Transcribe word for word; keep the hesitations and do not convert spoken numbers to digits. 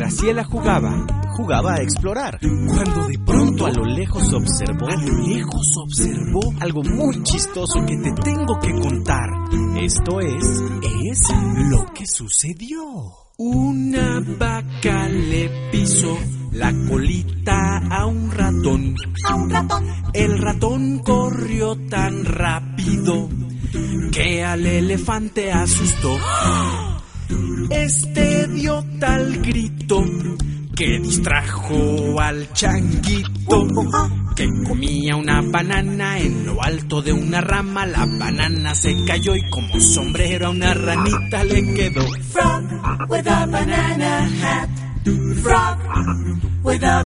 Graciela jugaba, jugaba a explorar, cuando de pronto a lo lejos observó, a lo lejos observó algo muy chistoso que te tengo que contar. Esto es, es lo que sucedió. Una vaca le pisó la colita a un ratón. A un ratón. El ratón corrió tan rápido que al elefante asustó. Este dio tal grito que distrajo al changuito, que comía una banana en lo alto de una rama. La banana se cayó y como sombrero a una ranita le quedó. Frog with a banana hat. Frog with a